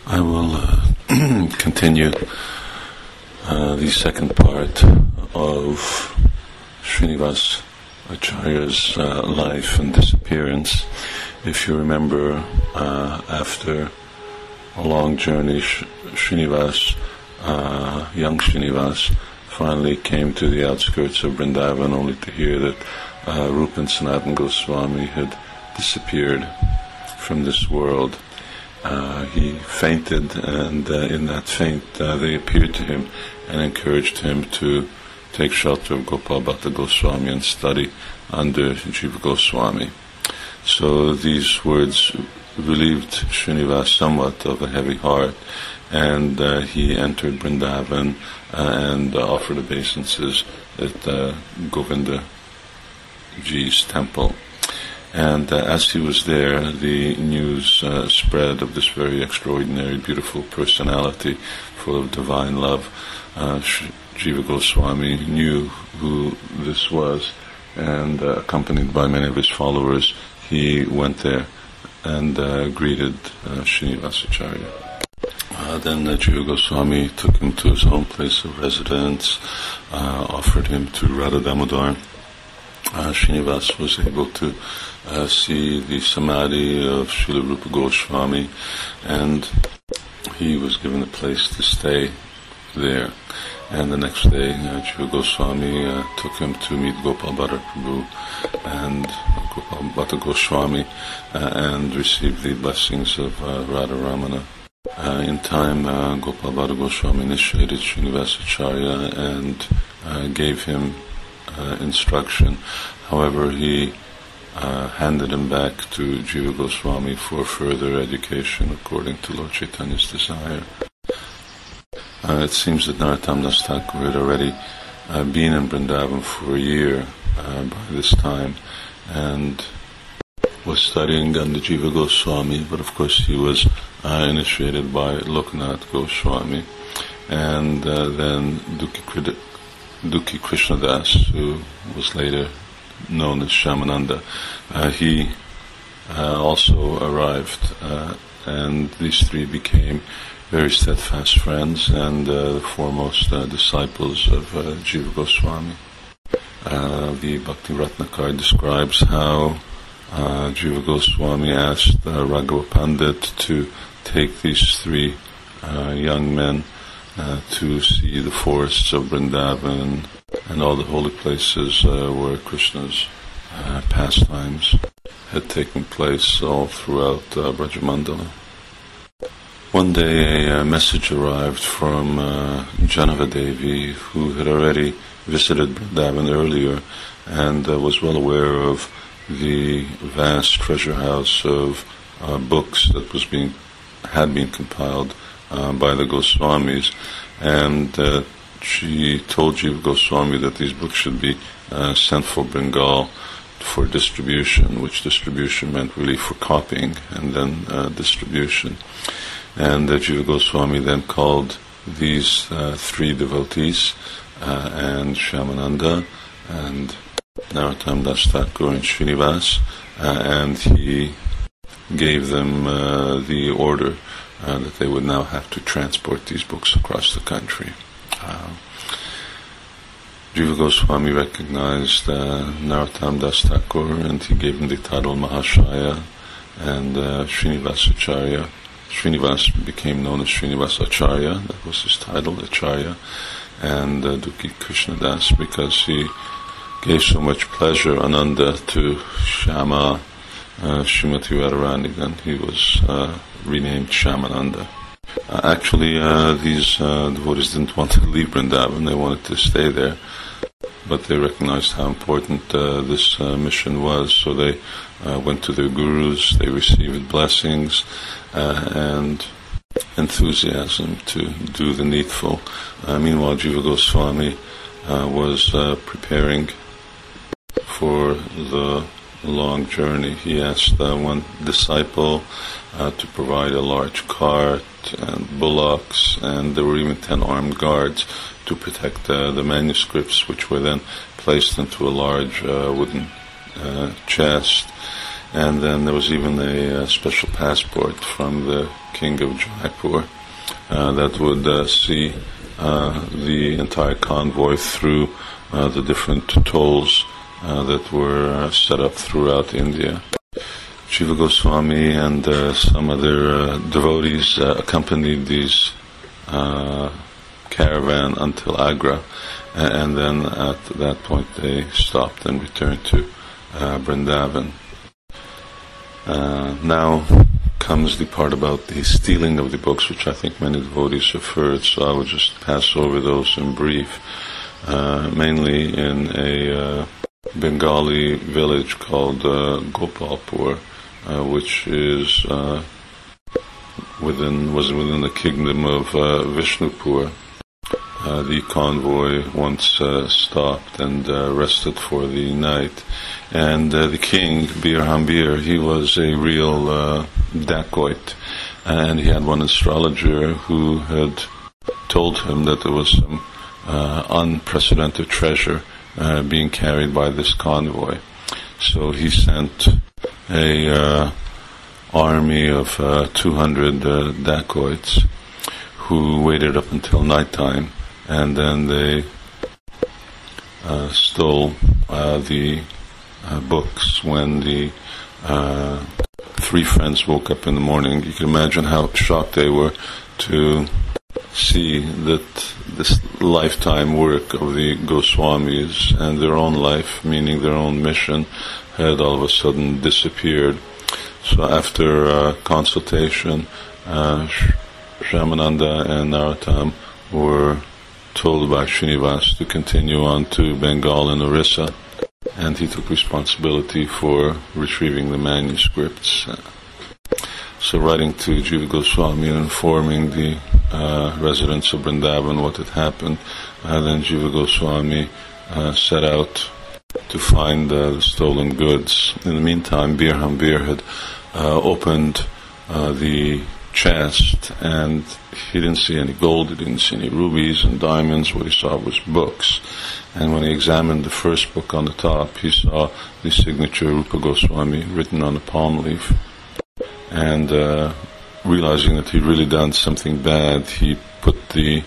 I will continue the second part of Srinivas Acharya's life and disappearance. If you remember, after a long journey, Srinivas, young Srinivas, finally came to the outskirts of Vrindavan, only to hear that Rupa and Sanatana Goswami had disappeared from this world. He fainted, and in that faint they appeared to him and encouraged him to take shelter of Gopal Bhatta Goswami and study under Jiva Goswami. So these words relieved Srinivas somewhat of a heavy heart, and he entered Vrindavan and offered obeisances at Govinda Ji's temple. And as he was there, the news spread of this very extraordinary, beautiful personality full of divine love. Jiva Goswami knew who this was, and accompanied by many of his followers, he went there and greeted Srinivas Acharya. Then Jiva Goswami took him to his own place of residence, offered him to Radha Damodar. Srinivas was able to see the samadhi of Srila Rupa Goswami, and he was given a place to stay there. And the next day, Jiva Goswami took him to meet Gopal Bhatta Prabhu and Gopal Bhatta Goswami and received the blessings of Radha Ramana. In time, Gopal Bhatta Goswami initiated Srinivas Acharya and gave him instruction. However, he handed him back to Jiva Goswami for further education according to Lord Chaitanya's desire. It seems that Narottam Das Thakur had already been in Vrindavan for a year by this time and was studying under Jiva Goswami, but of course he was initiated by Lokanath Goswami, and then Dukhi Krishnadas, who was later known as Shyamananda. He also arrived, and these three became very steadfast friends and the foremost disciples of Jiva Goswami. The Bhakti Ratnakar describes how Jiva Goswami asked Raghava Pandit to take these three young men to see the forests of Vrindavan and all the holy places where Krishna's pastimes had taken place all throughout Brajamandala. One day a message arrived from Janavadevi, who had already visited Vrindavan earlier and was well aware of the vast treasure house of books that had been compiled by the Goswamis, and she told Jiva Goswami that these books should be sent for Bengal for distribution, which distribution meant really for copying and then distribution. And Jiva Goswami then called these three devotees, and Shyamananda, and Narottam Das Thakur, and Srinivas, and he gave them the order that they would now have to transport these books across the country. Jiva Goswami recognized Narottam Das Thakur, and he gave him the title Mahashaya, and Srinivas Acharya. Srinivas became known as Srinivas Acharya, that was his title, Acharya, and Dukhi Krishnadas, because he gave so much pleasure, Ananda, to Shyama, Srimati Radharani, then he was renamed Shyamananda. Actually, these devotees didn't want to leave Vrindavan, they wanted to stay there, but they recognized how important this mission was, so they went to their gurus, they received blessings and enthusiasm to do the needful. Meanwhile, Jiva Goswami was preparing for the long journey. He asked one disciple to provide a large cart and bullocks, and there were even 10 armed guards to protect the manuscripts, which were then placed into a large wooden chest. And then there was even a special passport from the king of Jaipur that would see the entire convoy through the different tolls that were set up throughout India. Jiva Goswami and some other devotees accompanied these caravan until Agra, and then at that point they stopped and returned to Vrindavan. Now comes the part about the stealing of the books, which I think many devotees have heard, so I will just pass over those in brief. Mainly in a Bengali village called Gopalpur, which is was within the kingdom of Vishnupur. The convoy once stopped and rested for the night, and the king, Bir Hambir, he was a real dacoit, and he had one astrologer who had told him that there was some unprecedented treasure being carried by this convoy. So he sent a army of 200 dacoits who waited up until nighttime, and then they stole the books. When the three friends woke up in the morning, you can imagine how shocked they were to see that this lifetime work of the Goswamis and their own life, meaning their own mission, had all of a sudden disappeared. So after consultation, Shyamananda and Narottam were told by Srinivas to continue on to Bengal and Orissa, and he took responsibility for retrieving the manuscripts. So writing to Jiva Goswami and informing the residents of Vrindavan what had happened, then Jiva Goswami set out to find the stolen goods. In the meantime, Bir Hambir had opened the chest, and he didn't see any gold, he didn't see any rubies and diamonds. What he saw was books. And when he examined the first book on the top, he saw the signature Rupa Goswami written on a palm leaf. And realizing that he'd really done something bad, he put the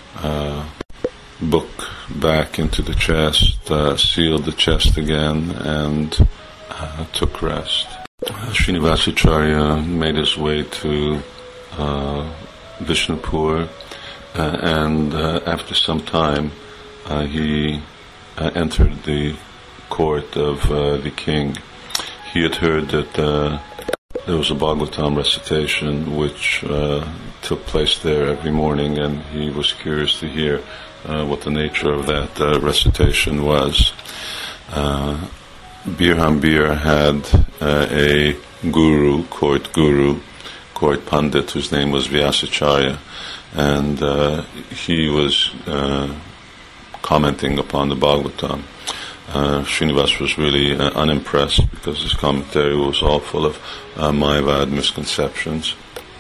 book back into the chest, sealed the chest again, and took rest. Srinivasacharya made his way to Vishnupur, and after some time he entered the court of the king. He had heard that there was a Bhagavatam recitation which took place there every morning, and he was curious to hear what the nature of that recitation was. Bir Hambir had a court pandit, whose name was Vyasacharya, and he was commenting upon the Bhagavatam. Srinivas was really unimpressed, because his commentary was all full of Mayavad misconceptions.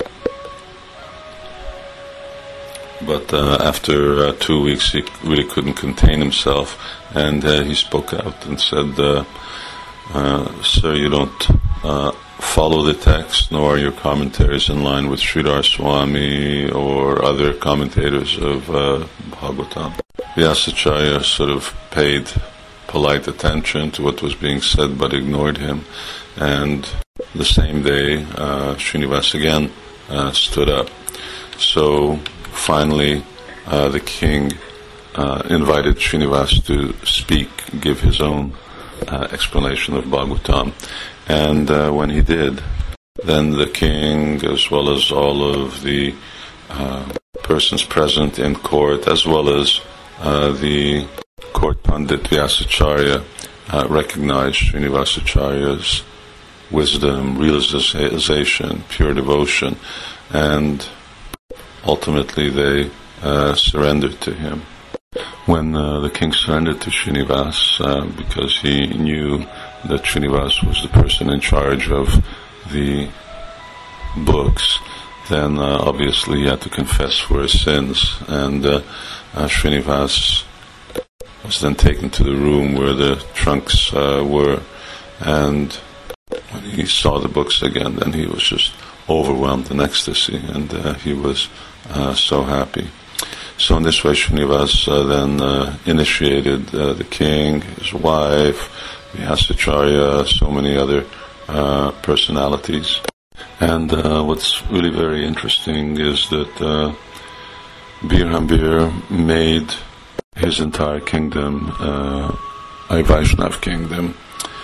But after 2 weeks, he really couldn't contain himself, and he spoke out and said, "Sir, you don't follow the text, nor are your commentaries in line with Sridhar Swami or other commentators of Bhagavatam." Vyasacharya sort of paid polite attention to what was being said, but ignored him. And the same day, Srinivas again stood up. So finally, the king invited Srinivas to speak, give his own explanation of Bhagavatam. And when he did, then the king, as well as all of the persons present in court, as well as the court pandit Vyasacharya, recognized Srinivasacharya's wisdom, realization, pure devotion, and ultimately they surrendered to him. When the king surrendered to Srinivas, because he knew that Srinivas was the person in charge of the books, then obviously he had to confess for his sins, and Srinivas was then taken to the room where the trunks were, and when he saw the books again, then he was just overwhelmed in ecstasy, and he was so happy. So in this way, Srinivas then initiated the king, his wife, Vyasacharya, so many other personalities. And what's really very interesting is that Birhambir made his entire kingdom a Vaishnav kingdom,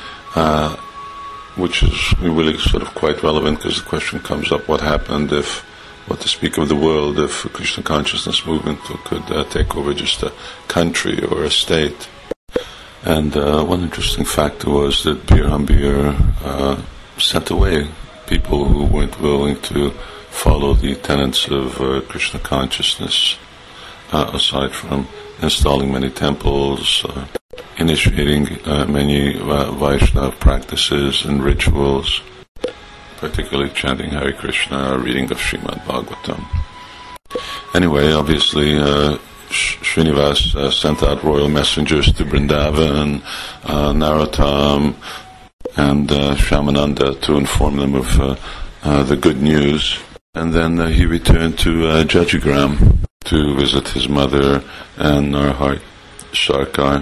which is really sort of quite relevant, because the question comes up, what happened if, what to speak of the world, if a Krishna consciousness movement could take over just a country or a state. And one interesting factor was that Birhambir sent away people who weren't willing to follow the tenets of Krishna consciousness, aside from installing many temples, initiating many Vaishnava practices and rituals, particularly chanting Hare Krishna, reading of Srimad Bhagavatam. Anyway, obviously, Srinivas sent out royal messengers to Vrindavan, Narottam, and Shyamananda to inform them of the good news. And then he returned to Jajigram to visit his mother and Narahari Sarkar,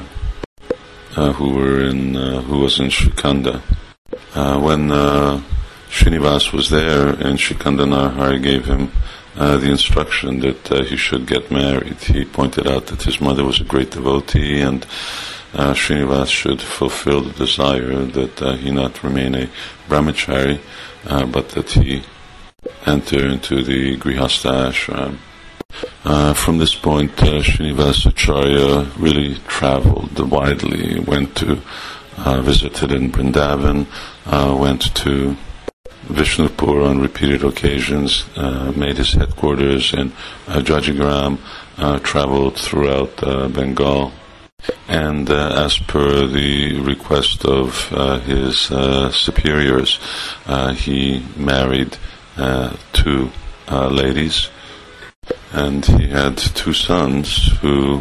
who was in Srikanda. When Srinivas was there, and Srikanda Narahari gave him the instruction that he should get married, he pointed out that his mother was a great devotee, and Srinivas should fulfill the desire that he not remain a brahmachari, but that he enter into the Grihastha ashram. From this point, Srinivas Acharya really traveled widely, went to, visited in Vrindavan, went to Vishnupur on repeated occasions, made his headquarters in Jajigram, traveled throughout Bengal, and as per the request of his superiors, he married two ladies, and he had two sons who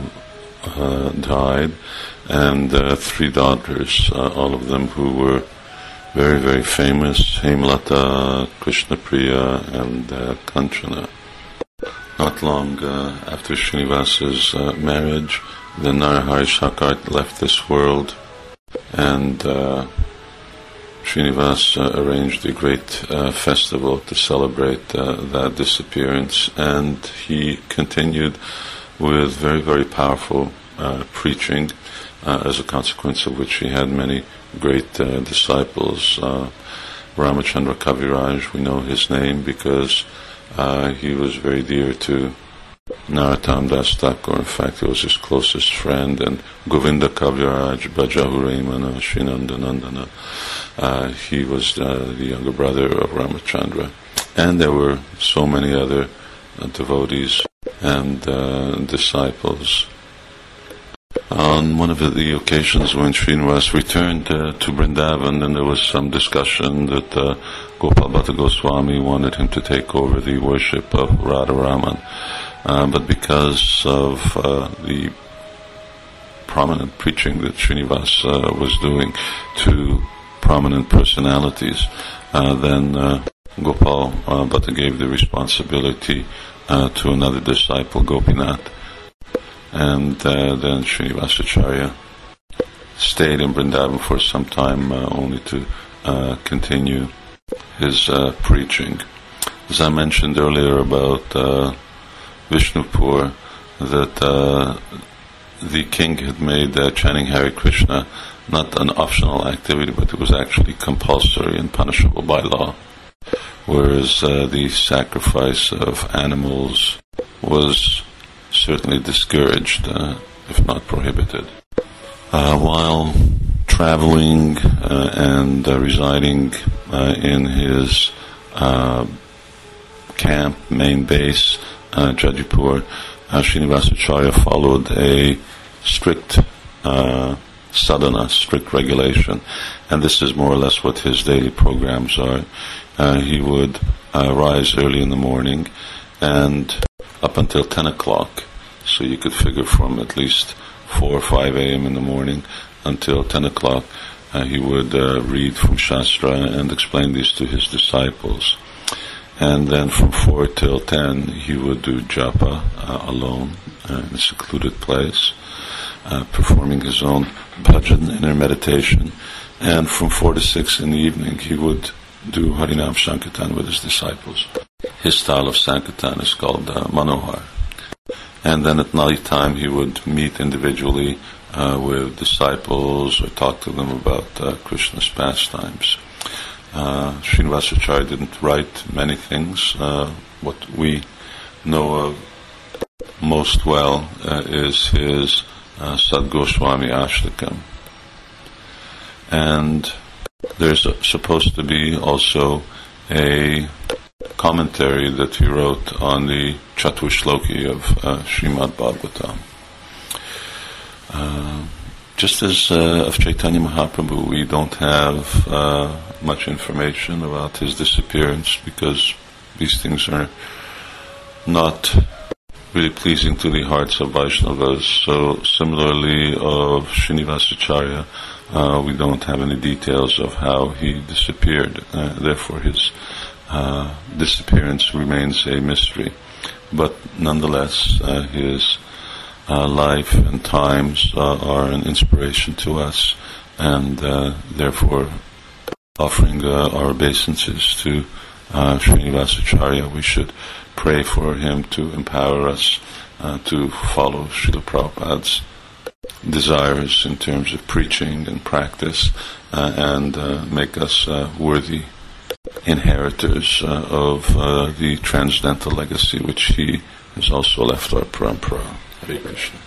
died, and three daughters, all of them who were very, very famous: Hemlata, Krishnapriya, and Kanchana. Not long after Srinivas's marriage, the Narahari Sarkar left this world, and Srinivas arranged a great festival to celebrate that disappearance, and he continued with very, very powerful preaching, as a consequence of which he had many great disciples. Ramachandra Kaviraj, we know his name because he was very dear to Narottam Das Thakur. In fact, he was his closest friend. And Govinda Kaviraj, Bajahuremana, Srinandanandana, he was the younger brother of Ramachandra. And there were so many other devotees and disciples. On one of the occasions when Srinivas returned to Vrindavan, and there was some discussion that Gopal Bhatta Goswami wanted him to take over the worship of Radharaman. But because of the prominent preaching that Srinivas was doing to prominent personalities, then Gopal Bhatta gave the responsibility to another disciple, Gopinath. And then Srinivasacharya stayed in Vrindavan for some time, only to continue his preaching. As I mentioned earlier about Vishnupur, that the king had made chanting Hare Krishna not an optional activity, but it was actually compulsory and punishable by law, whereas the sacrifice of animals was certainly discouraged, if not prohibited. While traveling and residing in his camp, main base, Jajipur, Srinivasacharya followed a strict sadhana, strict regulation, and this is more or less what his daily programs are. He would rise early in the morning and up until 10 o'clock, so you could figure from at least 4 or 5 a.m. in the morning until 10 o'clock, he would read from Shastra and explain these to his disciples. And then from 4 till 10, he would do japa alone in a secluded place, performing his own bhajan, inner meditation. And from 4 to 6 in the evening, he would do Harinam Sankirtan with his disciples. His style of Sankirtan is called Manohar. And then at night time, he would meet individually with disciples or talk to them about Krishna's pastimes. Srinivasacharya didn't write many things. What we know of most well is his Sad Goswami Ashtakam. And there's supposed to be also a commentary that he wrote on the Chaturshloki of Srimad Bhagavatam. Just as of Chaitanya Mahaprabhu, we don't have much information about his disappearance because these things are not really pleasing to the hearts of Vaishnavas. So similarly of Srinivasacharya, we don't have any details of how he disappeared. Therefore his disappearance remains a mystery. But nonetheless, his life and times are an inspiration to us, and therefore offering our obeisances to Srinivasacharya, we should pray for him to empower us to follow Srila Prabhupada's desires in terms of preaching and practice, and make us worthy inheritors of the transcendental legacy which he has also left our parampara. Hare Krishna.